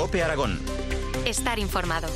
COPE Aragón. Estar informado.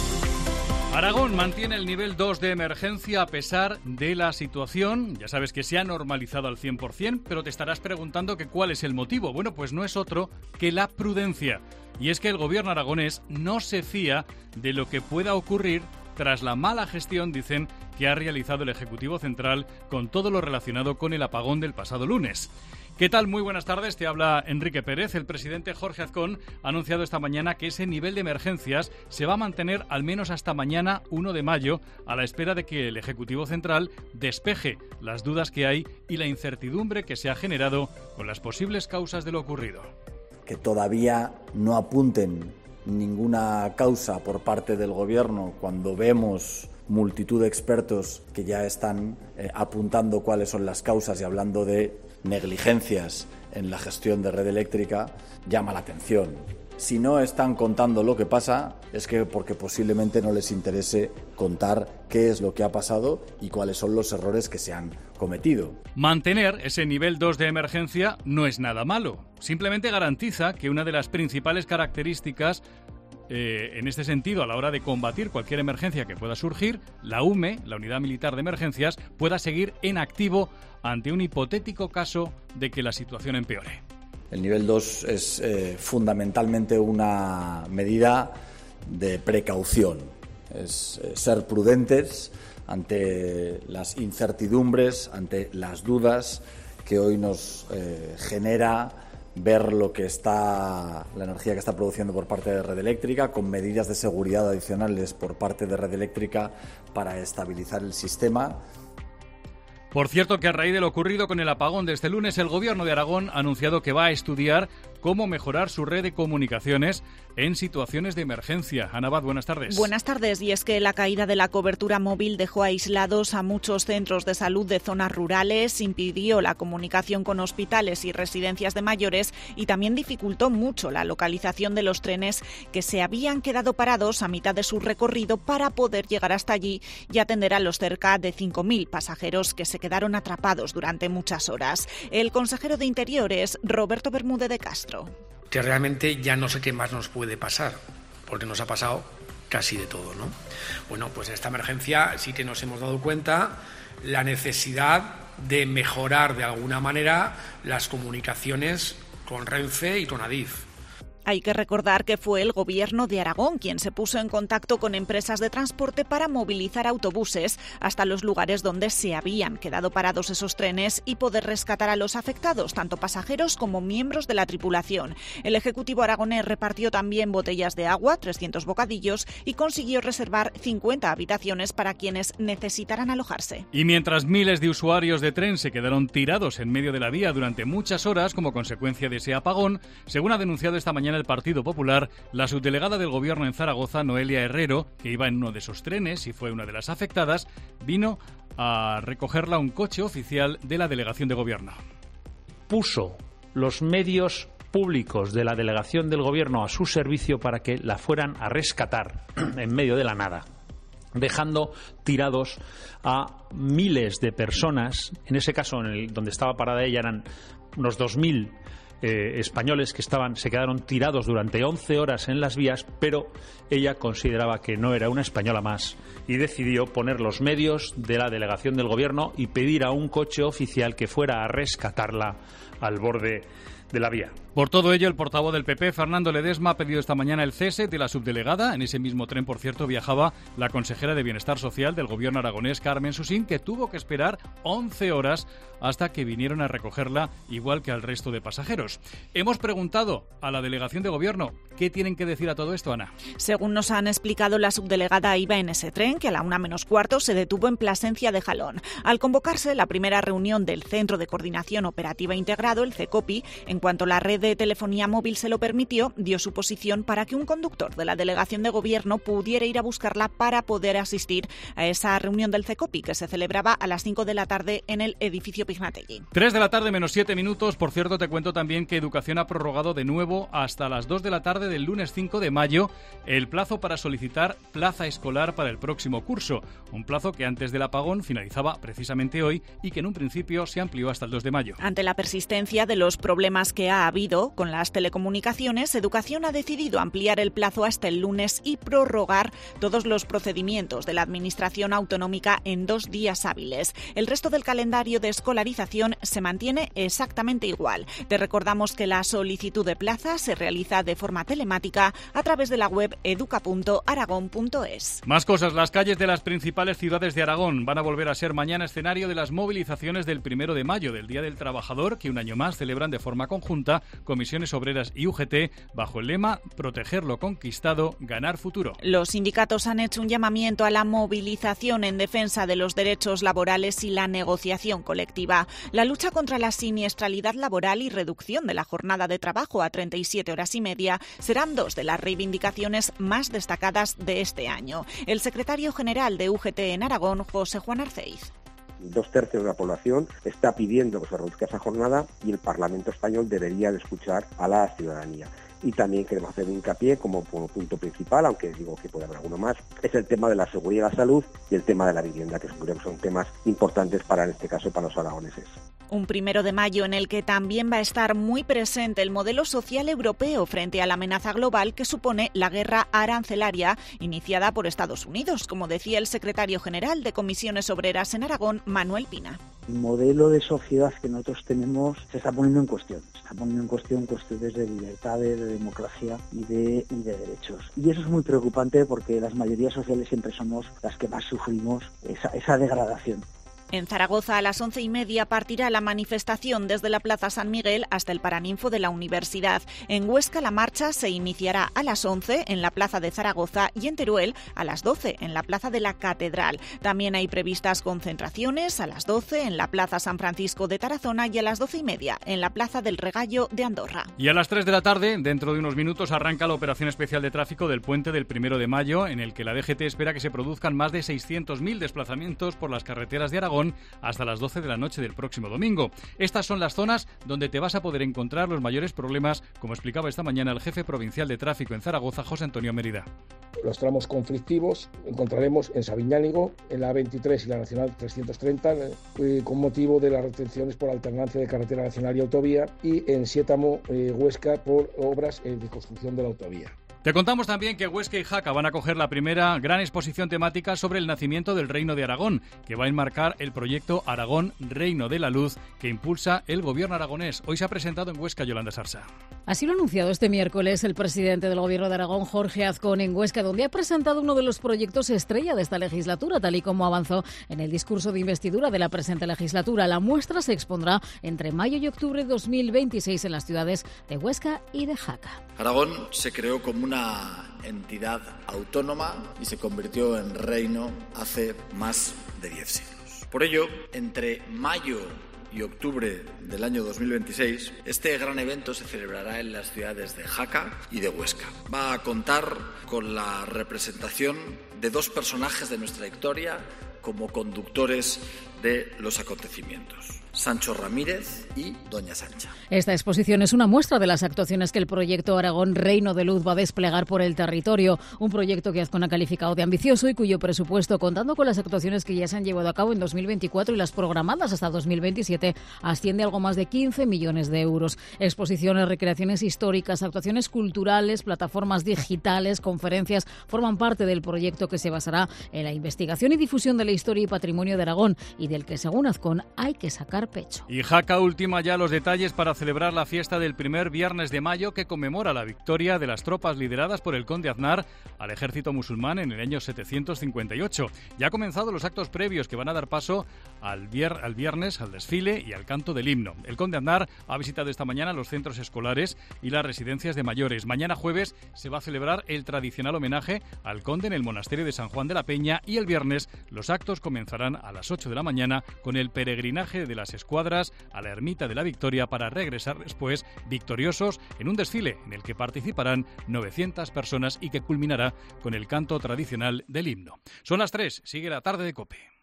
Aragón mantiene el nivel 2 de emergencia a pesar de la situación. Ya sabes que se ha normalizado al 100%, pero te estarás preguntando que cuál es el motivo. Bueno, pues no es otro que la prudencia. Y es que el gobierno aragonés no se fía de lo que pueda ocurrir tras la mala gestión, dicen, que ha realizado el Ejecutivo Central con todo lo relacionado con el apagón del pasado lunes. ¿Qué tal? Muy buenas tardes, te habla Enrique Pérez. El presidente Jorge Azcón ha anunciado esta mañana que ese nivel de emergencias se va a mantener al menos hasta mañana 1 de mayo, a la espera de que el Ejecutivo Central despeje las dudas que hay y la incertidumbre que se ha generado con las posibles causas de lo ocurrido. Que todavía no apunten ninguna causa por parte del Gobierno cuando vemos multitud de expertos que ya están apuntando cuáles son las causas y hablando de negligencias en la gestión de red eléctrica, llama la atención. Si no están contando lo que pasa, es que porque posiblemente no les interese contar qué es lo que ha pasado y cuáles son los errores que se han cometido. Mantener ese nivel 2 de emergencia no es nada malo. Simplemente garantiza que una de las principales características en este sentido, a la hora de combatir cualquier emergencia que pueda surgir, la UME, la Unidad Militar de Emergencias, pueda seguir en activo ante un hipotético caso de que la situación empeore. El nivel 2 es fundamentalmente una medida de precaución. Es ser prudentes ante las incertidumbres, ante las dudas que hoy nos genera ver la energía que está produciendo por parte de Red Eléctrica, con medidas de seguridad adicionales por parte de Red Eléctrica para estabilizar el sistema. Por cierto, que a raíz de lo ocurrido con el apagón de este lunes, el Gobierno de Aragón ha anunciado que va a estudiar cómo mejorar su red de comunicaciones en situaciones de emergencia. Ana Abad, buenas tardes. Buenas tardes. Y es que la caída de la cobertura móvil dejó aislados a muchos centros de salud de zonas rurales, impidió la comunicación con hospitales y residencias de mayores y también dificultó mucho la localización de los trenes que se habían quedado parados a mitad de su recorrido para poder llegar hasta allí y atender a los cerca de 5.000 pasajeros que se quedaron atrapados durante muchas horas. El consejero de Interior es Roberto Bermúdez de Castro. Que realmente ya no sé qué más nos puede pasar, porque nos ha pasado casi de todo, ¿no? Bueno, pues en esta emergencia sí que nos hemos dado cuenta la necesidad de mejorar de alguna manera las comunicaciones con Renfe y con Adif. Hay que recordar que fue el Gobierno de Aragón quien se puso en contacto con empresas de transporte para movilizar autobuses hasta los lugares donde se habían quedado parados esos trenes y poder rescatar a los afectados, tanto pasajeros como miembros de la tripulación. El Ejecutivo aragonés repartió también botellas de agua, 300 bocadillos, y consiguió reservar 50 habitaciones para quienes necesitaran alojarse. Y mientras miles de usuarios de tren se quedaron tirados en medio de la vía durante muchas horas como consecuencia de ese apagón, según ha denunciado esta mañana el Partido Popular, la subdelegada del Gobierno en Zaragoza, Noelia Herrero, que iba en uno de esos trenes y fue una de las afectadas, vino a recogerla un coche oficial de la Delegación de Gobierno. Puso los medios públicos de la Delegación del Gobierno a su servicio para que la fueran a rescatar en medio de la nada, dejando tirados a miles de personas. En ese caso, donde estaba parada ella, eran unos 2.000 españoles que se quedaron tirados durante 11 horas en las vías, pero ella consideraba que no era una española más y decidió poner los medios de la Delegación del Gobierno y pedir a un coche oficial que fuera a rescatarla al borde de la vía. Por todo ello, el portavoz del PP, Fernando Ledesma, ha pedido esta mañana el cese de la subdelegada. En ese mismo tren, por cierto, viajaba la consejera de Bienestar Social del Gobierno aragonés, Carmen Susín, que tuvo que esperar 11 horas hasta que vinieron a recogerla, igual que al resto de pasajeros. Hemos preguntado a la Delegación de Gobierno qué tienen que decir a todo esto, Ana. Según nos han explicado, la subdelegada iba en ese tren que a la 1:45 se detuvo en Plasencia de Jalón. Al convocarse la primera reunión del Centro de Coordinación Operativa Integrado, el CECOPI, en cuanto la red de telefonía móvil se lo permitió, dio su posición para que un conductor de la Delegación de Gobierno pudiera ir a buscarla para poder asistir a esa reunión del CECOPI, que se celebraba a las 5 de la tarde en el edificio Pignatelli. 3 de la tarde menos 7 minutos. Por cierto, te cuento también que Educación ha prorrogado de nuevo hasta las 2 de la tarde del lunes 5 de mayo el plazo para solicitar plaza escolar para el próximo curso. Un plazo que antes del apagón finalizaba precisamente hoy y que en un principio se amplió hasta el 2 de mayo. Ante la persistencia consecuencia de los problemas que ha habido con las telecomunicaciones, Educación ha decidido ampliar el plazo hasta el lunes y prorrogar todos los procedimientos de la Administración autonómica en 2 días hábiles. El resto del calendario de escolarización se mantiene exactamente igual. Te recordamos que la solicitud de plaza se realiza de forma telemática a través de la web educa.aragón.es. Más cosas. Las calles de las principales ciudades de Aragón van a volver a ser mañana escenario de las movilizaciones del 1 de mayo, del Día del Trabajador, que un año más celebran de forma conjunta Comisiones Obreras y UGT bajo el lema Proteger lo conquistado, ganar futuro. Los sindicatos han hecho un llamamiento a la movilización en defensa de los derechos laborales y la negociación colectiva. La lucha contra la siniestralidad laboral y reducción de la jornada de trabajo a 37 horas y media serán 2 de las reivindicaciones más destacadas de este año. El secretario general de UGT en Aragón, José Juan Arceiz. 2/3 de la población está pidiendo que se reduzca esa jornada y el Parlamento español debería de escuchar a la ciudadanía. Y también queremos hacer hincapié como punto principal, aunque digo que puede haber alguno más, es el tema de la seguridad y la salud y el tema de la vivienda, que son temas importantes para, en este caso, para los aragoneses. Un 1 de mayo en el que también va a estar muy presente el modelo social europeo frente a la amenaza global que supone la guerra arancelaria iniciada por Estados Unidos, como decía el secretario general de Comisiones Obreras en Aragón, Manuel Pina. El modelo de sociedad que nosotros tenemos se está poniendo en cuestión. Se está poniendo en cuestión cuestiones de libertades, de democracia y de derechos. Y eso es muy preocupante porque las mayorías sociales siempre somos las que más sufrimos esa degradación. En Zaragoza, a las 11:30, partirá la manifestación desde la Plaza San Miguel hasta el Paraninfo de la Universidad. En Huesca, la marcha se iniciará a las 11 en la Plaza de Zaragoza y en Teruel a las 12 en la Plaza de la Catedral. También hay previstas concentraciones a las 12 en la Plaza San Francisco de Tarazona y a las 12:30 en la Plaza del Regallo de Andorra. Y a las 3 de la tarde, dentro de unos minutos, arranca la operación especial de tráfico del puente del 1 de mayo, en el que la DGT espera que se produzcan más de 600.000 desplazamientos por las carreteras de Aragón hasta las 12 de la noche del próximo domingo. Estas son las zonas donde te vas a poder encontrar los mayores problemas, como explicaba esta mañana el jefe provincial de tráfico en Zaragoza, José Antonio Mérida. Los tramos conflictivos encontraremos en Sabiñánigo, en la A23 y la Nacional 330, con motivo de las retenciones por alternancia de carretera nacional y autovía, y en Siétamo, Huesca, por obras de construcción de la autovía. Te contamos también que Huesca y Jaca van a acoger la primera gran exposición temática sobre el nacimiento del Reino de Aragón, que va a enmarcar el proyecto Aragón Reino de la Luz que impulsa el gobierno aragonés. Hoy se ha presentado en Huesca Yolanda Sarsa. Así lo ha anunciado este miércoles el presidente del gobierno de Aragón, Jorge Azcón, en Huesca, donde ha presentado uno de los proyectos estrella de esta legislatura, tal y como avanzó en el discurso de investidura de la presente legislatura. La muestra se expondrá entre mayo y octubre de 2026 en las ciudades de Huesca y de Jaca. Aragón se creó como una entidad autónoma y se convirtió en reino hace más de 10 siglos. Por ello, entre mayo y octubre del año 2026, este gran evento se celebrará en las ciudades de Jaca y de Huesca. Va a contar con la representación de 2 personajes de nuestra historia como conductores de los acontecimientos: Sancho Ramírez y Doña Sancha. Esta exposición es una muestra de las actuaciones que el proyecto Aragón Reino de Luz va a desplegar por el territorio. Un proyecto que Azcón ha calificado de ambicioso y cuyo presupuesto, contando con las actuaciones que ya se han llevado a cabo en 2024 y las programadas hasta 2027, asciende a algo más de 15 millones de euros. Exposiciones, recreaciones históricas, actuaciones culturales, plataformas digitales, conferencias forman parte del proyecto que se basará en la investigación y difusión de la historia y patrimonio de Aragón y del que, según Azcón, hay que sacar pecho. Y Jaca ultima ya los detalles para celebrar la fiesta del primer viernes de mayo, que conmemora la victoria de las tropas lideradas por el conde Aznar al ejército musulmán en el año 758. Ya han comenzado los actos previos que van a dar paso al viernes, al desfile y al canto del himno. El conde Aznar ha visitado esta mañana los centros escolares y las residencias de mayores. Mañana jueves se va a celebrar el tradicional homenaje al conde en el monasterio de San Juan de la Peña, y el viernes los actos comenzarán a las 8 de la mañana con el peregrinaje de las escuadras a la Ermita de la Victoria, para regresar después victoriosos en un desfile en el que participarán 900 personas y que culminará con el canto tradicional del himno. Son las 3, sigue la tarde de COPE.